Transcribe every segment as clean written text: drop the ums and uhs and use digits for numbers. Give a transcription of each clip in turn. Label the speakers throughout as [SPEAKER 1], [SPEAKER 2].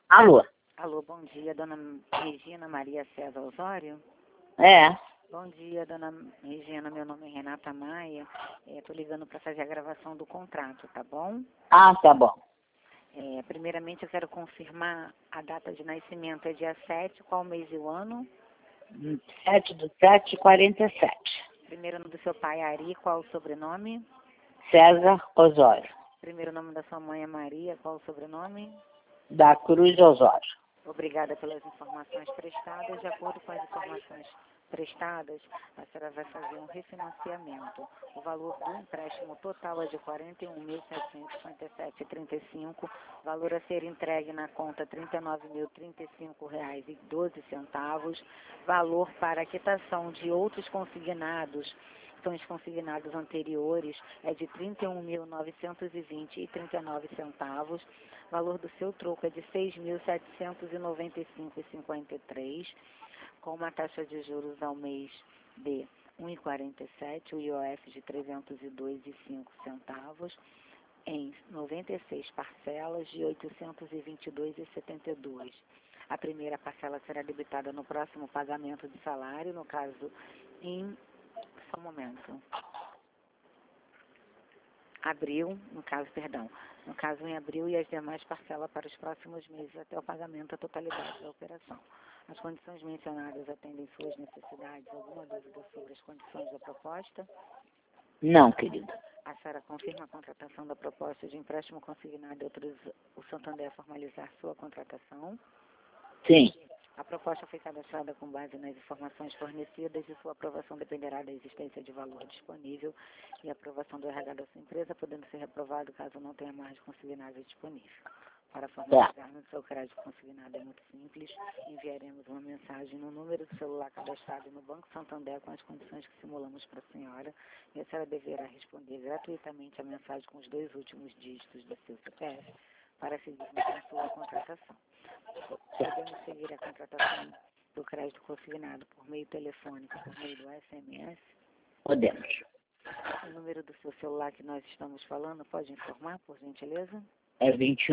[SPEAKER 1] Alô?
[SPEAKER 2] Alô, bom dia, dona Regina Maria César Osório.
[SPEAKER 1] É.
[SPEAKER 2] Bom dia, dona Regina, meu nome é Renata Maia. Estou ligando para fazer a gravação do contrato, tá bom?
[SPEAKER 1] Ah, tá bom.
[SPEAKER 2] Primeiramente, eu quero confirmar a data de nascimento. É dia 7, qual mês e o ano?
[SPEAKER 1] 7/7/47.
[SPEAKER 2] Primeiro nome do seu pai, Ari, qual o sobrenome?
[SPEAKER 1] César Osório.
[SPEAKER 2] Primeiro nome da sua mãe é Maria, qual o sobrenome?
[SPEAKER 1] Da Cruz Osório.
[SPEAKER 2] Obrigada pelas informações prestadas. De acordo com as informações prestadas, a senhora vai fazer um refinanciamento. O valor do empréstimo total é de R$ 41.757,35. Valor a ser entregue na conta R$ 39.035,12. Valor para quitação de outros consignados, são os consignados anteriores, é de R$ 31.920,39. Valor do seu troco é de R$ 6.795,53, com uma taxa de juros ao mês de 1,47, o IOF de R$ 302,05, em 96 parcelas de R$ 822,72. A primeira parcela será debitada no próximo pagamento de salário, no caso em... Só um momento. No caso em abril, e as demais parcelas para os próximos meses até o pagamento da totalidade da operação. As condições mencionadas atendem suas necessidades? Alguma dúvida sobre as condições da proposta?
[SPEAKER 1] Não, querido.
[SPEAKER 2] A senhora confirma a contratação da proposta de empréstimo consignado e autoriza o Santander a formalizar sua contratação?
[SPEAKER 1] Sim.
[SPEAKER 2] A proposta foi cadastrada com base nas informações fornecidas e sua aprovação dependerá da existência de valor disponível e a aprovação do RH da sua empresa, podendo ser reprovado caso não tenha margem consignada disponível. Para formalizar no seu crédito consignado é muito simples. Enviaremos uma mensagem no número do celular cadastrado no Banco Santander com as condições que simulamos para a senhora, e a senhora deverá responder gratuitamente a mensagem com os 2 últimos dígitos do seu CPF para seguirmos com sua contratação. Podemos seguir a contratação do crédito consignado por meio telefônico, por meio do SMS?
[SPEAKER 1] Podemos.
[SPEAKER 2] O número do seu celular que nós estamos falando, pode informar, por gentileza?
[SPEAKER 1] É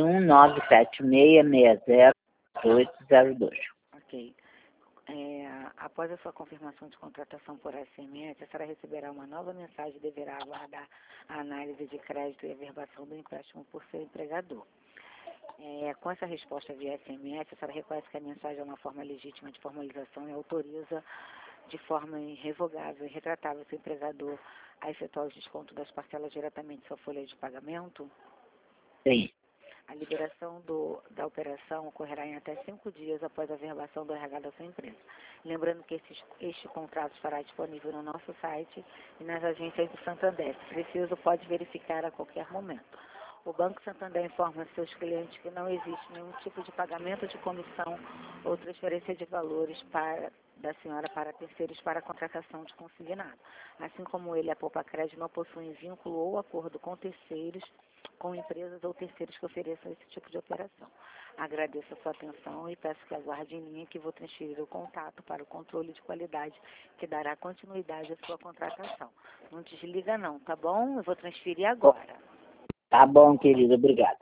[SPEAKER 1] 21-976-60-802.
[SPEAKER 2] Ok. Após a sua confirmação de contratação por SMS, a senhora receberá uma nova mensagem e deverá aguardar a análise de crédito e a verbação do empréstimo por seu empregador. Com essa resposta via SMS, a senhora reconhece que a mensagem é uma forma legítima de formalização e autoriza de forma irrevogável e retratável seu empregador a efetuar os descontos das parcelas diretamente em sua folha de pagamento?
[SPEAKER 1] Sim.
[SPEAKER 2] A liberação da operação ocorrerá em até 5 dias após a verbação do RH da sua empresa. Lembrando que este contrato estará disponível no nosso site e nas agências do Santander. Se preciso, pode verificar a qualquer momento. O Banco Santander informa seus clientes que não existe nenhum tipo de pagamento de comissão ou transferência de valores da senhora para terceiros para a contratação de consignado. Assim como ele, a Poupa Crédito não possui vínculo ou acordo com terceiros, com empresas ou terceiros que ofereçam esse tipo de operação. Agradeço a sua atenção e peço que aguarde em linha que vou transferir o contato para o controle de qualidade que dará continuidade à sua contratação. Não desliga não, tá bom? Eu vou transferir agora.
[SPEAKER 1] Tá bom, querido. Obrigada.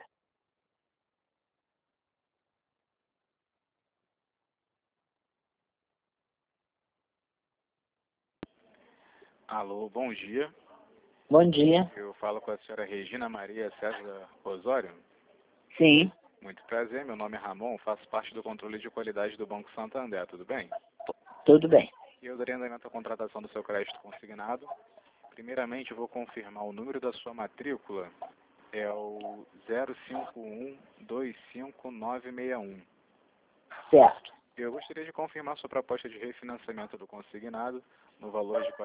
[SPEAKER 3] Alô, bom dia.
[SPEAKER 1] Bom dia.
[SPEAKER 3] Eu falo com a senhora Regina Maria César Osório.
[SPEAKER 1] Sim.
[SPEAKER 3] Muito prazer, meu nome é Ramon, faço parte do controle de qualidade do Banco Santander, tudo bem?
[SPEAKER 1] Tudo bem.
[SPEAKER 3] E eu darei andamento à contratação do seu crédito consignado. Primeiramente, eu vou confirmar o número da sua matrícula, é o 05125961.
[SPEAKER 1] Certo.
[SPEAKER 3] Eu gostaria de confirmar sua proposta de refinanciamento do consignado no valor de R$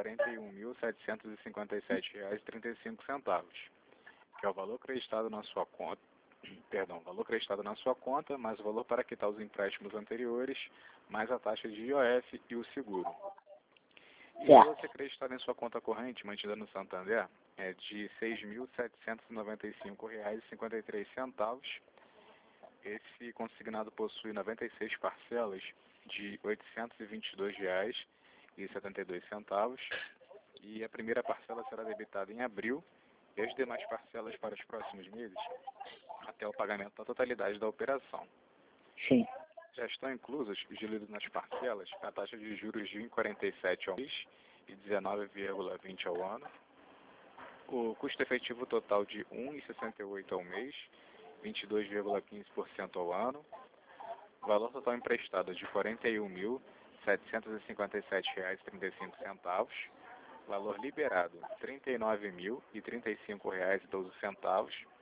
[SPEAKER 3] 41.757,35, que é o valor acreditado na sua conta, valor acreditado na sua conta, mais o valor para quitar os empréstimos anteriores, mais a taxa de IOF e o seguro. E o valor acreditado em sua conta corrente, mantida no Santander, é de R$ 6.795,53. Esse consignado possui 96 parcelas de R$ 822,72, e a primeira parcela será debitada em abril e as demais parcelas para os próximos meses até o pagamento da totalidade da operação.
[SPEAKER 1] Sim.
[SPEAKER 3] Já estão inclusos, diluídos nas parcelas, a taxa de juros de 1,47 ao mês e 19,20 ao ano, o custo efetivo total de 1,68 ao mês, 22,15% ao ano, valor total emprestado de R$ 41.757,35, valor liberado R$ 39.035,12,